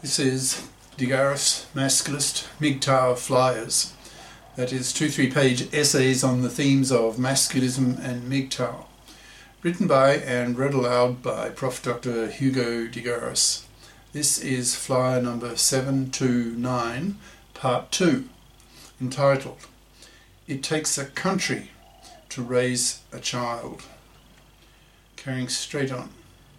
This is Digaris Masculist MGTOW Flyers. That is 2-3 page essays on the themes of masculism and MGTOW. Written by and read aloud by Prof. Dr. Hugo Digaris. This is flyer number 729, part 2, entitled, It Takes a Country to Raise a Child. Carrying straight on.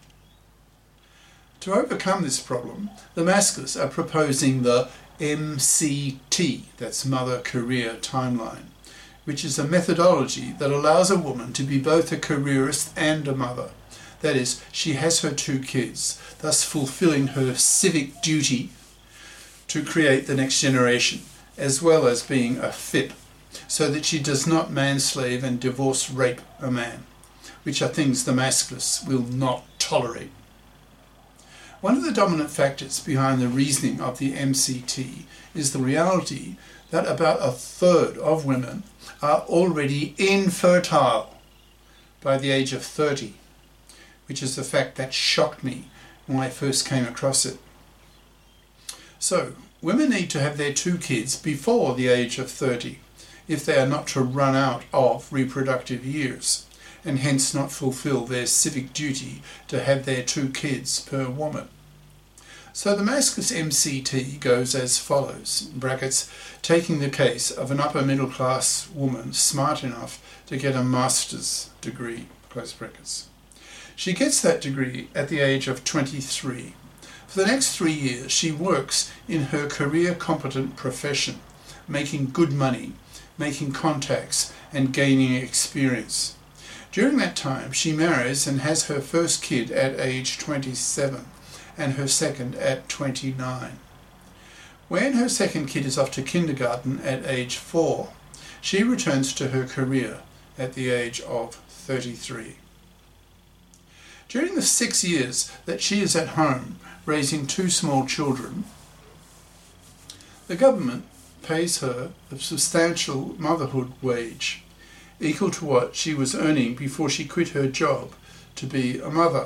To overcome this problem, the masculists are proposing the MCT, that's Mother Career Timeline, which is a methodology that allows a woman to be both a careerist and a mother. That is, she has her 2 kids, thus fulfilling her civic duty to create the next generation, as well as being a FIP, so that she does not manslave and divorce rape a man, which are things the masculists will not tolerate. One of the dominant factors behind the reasoning of the MCT is the reality that about 1/3 of women are already infertile by the age of 30, which is a fact that shocked me when I first came across it. So, women need to have their 2 kids before the age of 30 if they are not to run out of reproductive years, and hence not fulfill their civic duty to have their 2 kids per woman. So the masculinist MCT goes as follows, in brackets, taking the case of an upper middle class woman smart enough to get a master's degree, close brackets. She gets that degree at the age of 23. For the next 3 years she works in her career competent profession, making good money, making contacts and gaining experience. During that time she marries and has her first kid at age 27 and her second at 29. When her second kid is off to kindergarten at age 4, she returns to her career at the age of 33. During the 6 years that she is at home raising 2 small children, the government pays her a substantial motherhood wage, equal to what she was earning before she quit her job to be a mother.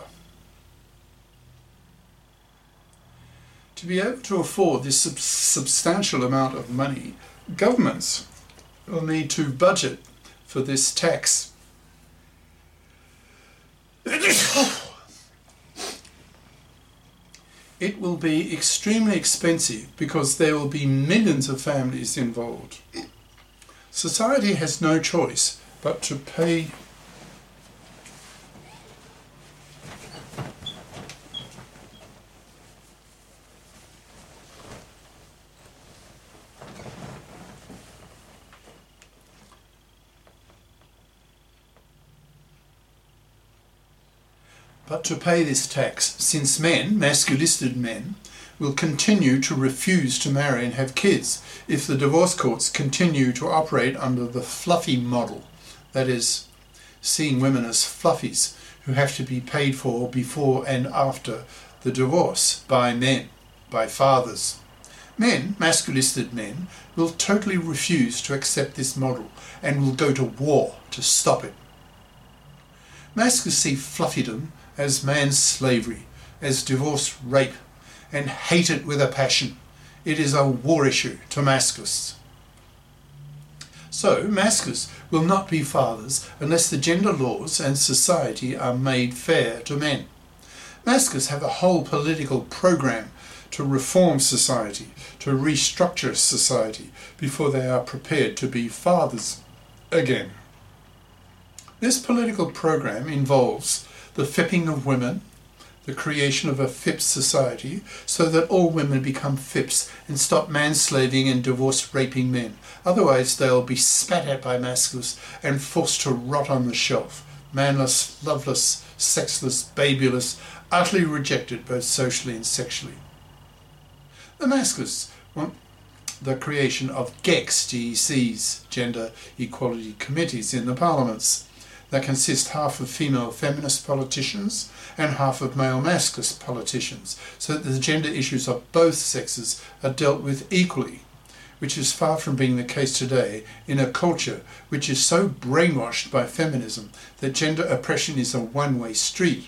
To be able to afford this substantial amount of money, governments will need to budget for this tax. It will be extremely expensive because there will be millions of families involved. Society has no choice but to pay this tax, since men, masculisted men, will continue to refuse to marry and have kids if the divorce courts continue to operate under the fluffy model, that is, seeing women as fluffies who have to be paid for before and after the divorce by men, by fathers. Men, masculisted men, will totally refuse to accept this model and will go to war to stop it. Masculists see fluffydom as man's slavery, as divorce rape, and hate it with a passion. It is a war issue to masculists. So, masculists will not be fathers unless the gender laws and society are made fair to men. Masculists have a whole political program to reform society, to restructure society, before they are prepared to be fathers again. This political program involves the fipping of women, the creation of a FIP society so that all women become FIPs and stop manslaving and divorce raping men. Otherwise they'll be spat at by masculists and forced to rot on the shelf, manless, loveless, sexless, babyless, utterly rejected both socially and sexually. The masculists want the creation of GECs, Gender Equality Committees, in the parliaments that consist half of female feminist politicians and half of male masculist politicians, so that the gender issues of both sexes are dealt with equally, which is far from being the case today in a culture which is so brainwashed by feminism that gender oppression is a one-way street.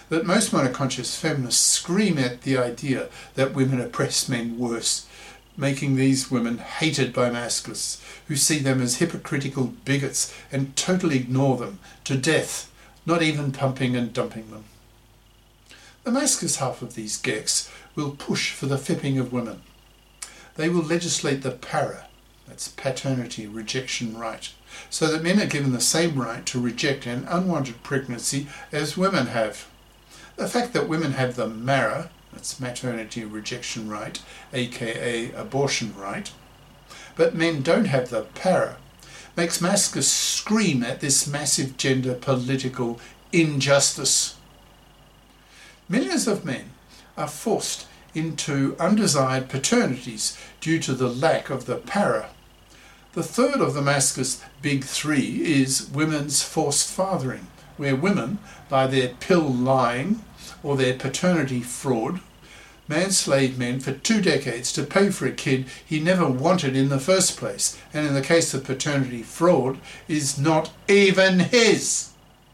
that most monoconscious feminists scream at the idea that women oppress men worse, making these women hated by masculists who see them as hypocritical bigots and totally ignore them to death, not even pumping and dumping them. The masculist half of these geeks will push for the fipping of women. They will legislate the para, that's paternity rejection right, so that men are given the same right to reject an unwanted pregnancy as women have. The fact that women have the MARA, that's maternity rejection right, aka abortion right, but men don't have the para, makes masculists scream at this massive gender political injustice. Millions of men are forced into undesired paternities due to the lack of the para. The third of the masculist big three is women's forced fathering, where women, by their pill lying or their paternity fraud, manslave men for 2 decades to pay for a kid he never wanted in the first place, and in the case of paternity fraud, is not even his.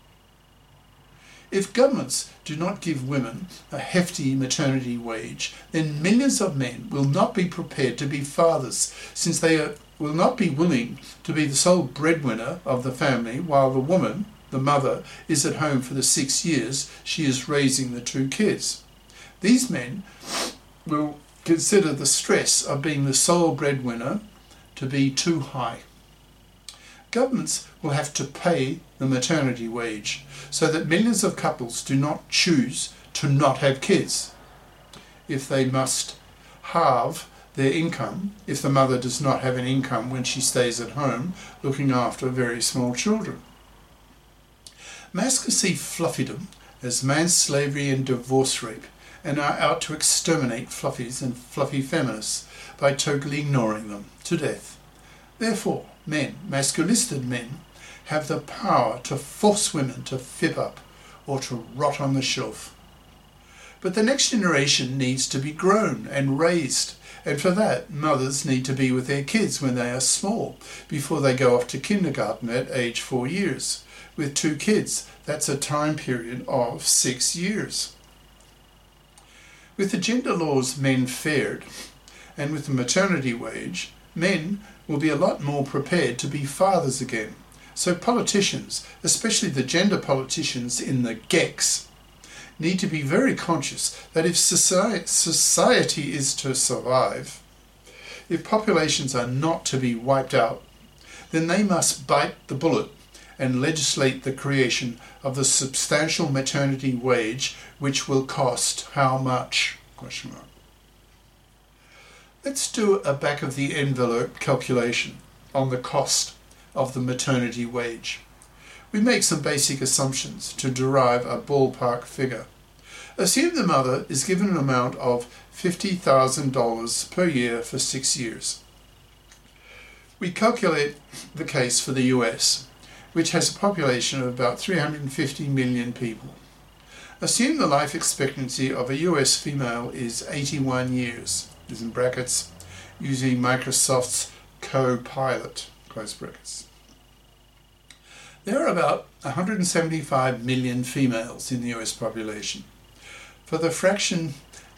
If governments do not give women a hefty maternity wage, then millions of men will not be prepared to be fathers, since they will not be willing to be the sole breadwinner of the family while the woman, the mother, is at home for the 6 years she is raising the 2 kids. These men will consider the stress of being the sole breadwinner to be too high. Governments will have to pay the maternity wage so that millions of couples do not choose to not have kids. If they must halve their income, if the mother does not have an income when she stays at home looking after very small children. Masculists see fluffydom as manslavery and divorce rape, and are out to exterminate fluffies and fluffy feminists by totally ignoring them to death. Therefore, men, masculisted men, have the power to force women to fib up or to rot on the shelf. But the next generation needs to be grown and raised, and for that, mothers need to be with their kids when they are small, before they go off to kindergarten at age 4 years. With 2 kids, that's a time period of 6 years. With the gender laws men fared, and with the maternity wage, men will be a lot more prepared to be fathers again. So politicians, especially the gender politicians in the GECs, need to be very conscious that if society is to survive, if populations are not to be wiped out, then they must bite the bullet and legislate the creation of the substantial maternity wage, which will cost how much? ? Let's do a back of the envelope calculation on the cost of the maternity wage. We make some basic assumptions to derive a ballpark figure. Assume the mother is given an amount of $50,000 per year for 6 years. We calculate the case for the US, which has a population of about 350 million people. Assume the life expectancy of a US female is 81 years, is in brackets, using Microsoft's Copilot, close brackets. There are about 175 million females in the US population. For the fraction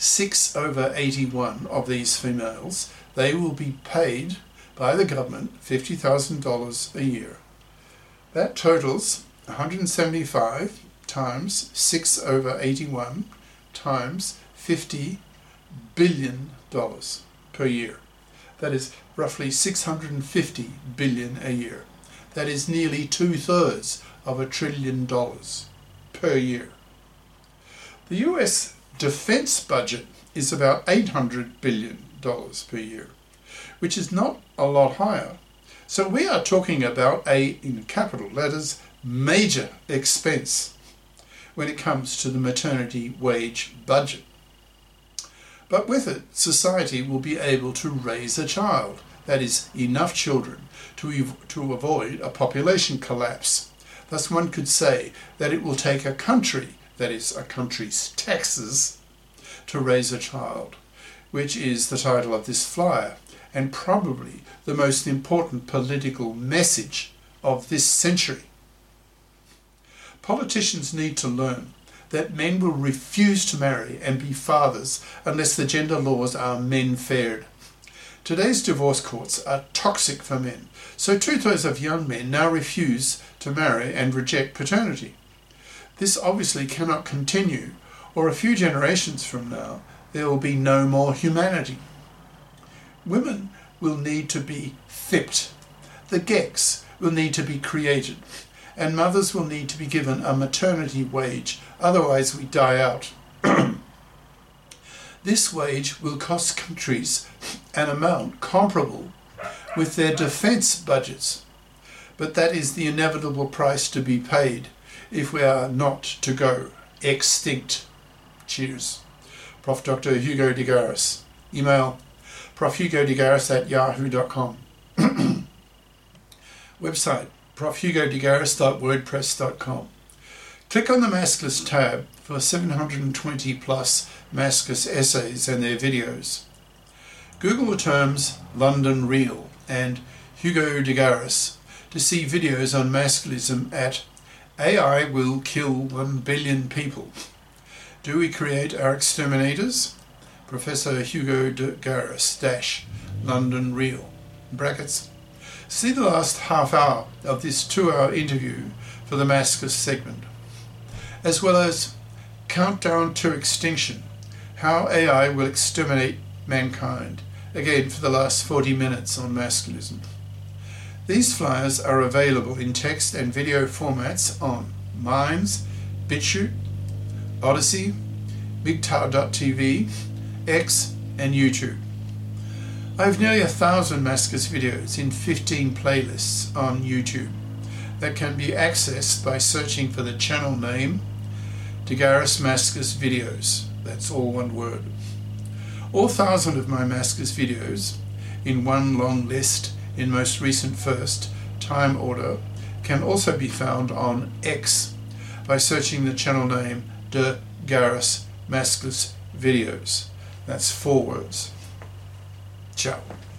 6/81 of these females, they will be paid by the government $50,000 a year. That totals 175 times 6/81 times $50 billion per year. That is roughly $650 billion a year. That is nearly 2/3 of $1 trillion per year. The US defense budget is about $800 billion per year, which is not a lot higher. So we are talking about a, in capital letters, major expense when it comes to the maternity wage budget. But with it, society will be able to raise a child, that is, enough children to avoid a population collapse. Thus one could say that it will take a country, that is, a country's taxes, to raise a child, which is the title of this flyer, and probably the most important political message of this century. Politicians need to learn that men will refuse to marry and be fathers unless the gender laws are men-fared. Today's divorce courts are toxic for men, so 2/3 of young men now refuse to marry and reject paternity. This obviously cannot continue, or a few generations from now there will be no more humanity. Women will need to be fipped. The gex will need to be created, and mothers will need to be given a maternity wage, otherwise we die out. This wage will cost countries an amount comparable with their defence budgets, but that is the inevitable price to be paid if we are not to go extinct. Cheers. Prof. Dr. Hugo de Garis. Email profhugodegaris@yahoo.com. Website profhugodegaris.wordpress.com. Click on the Maskless tab for 720 plus Maskless essays and their videos. Google the terms London Real and Hugo de Garis to see videos on masculism at AI Will Kill 1 Billion People. Do we create our exterminators? Professor Hugo de Garis - London Real brackets. See the last half hour of this 2-hour interview for the Maskless segment, as well as Countdown to Extinction, How AI Will Exterminate Mankind, again for the last 40 minutes on masculism. These flyers are available in text and video formats on Minds, BitChute, Odyssey, MGTOW.tv, X and YouTube. I have nearly 1,000 Maskless videos in 15 playlists on YouTube that can be accessed by searching for the channel name de Garis Maskless Videos. That's all one word. All 1,000 of my Maskless videos in one long list in most recent first time order can also be found on X by searching the channel name de Garis Maskless Videos. That's 4 words. Ciao.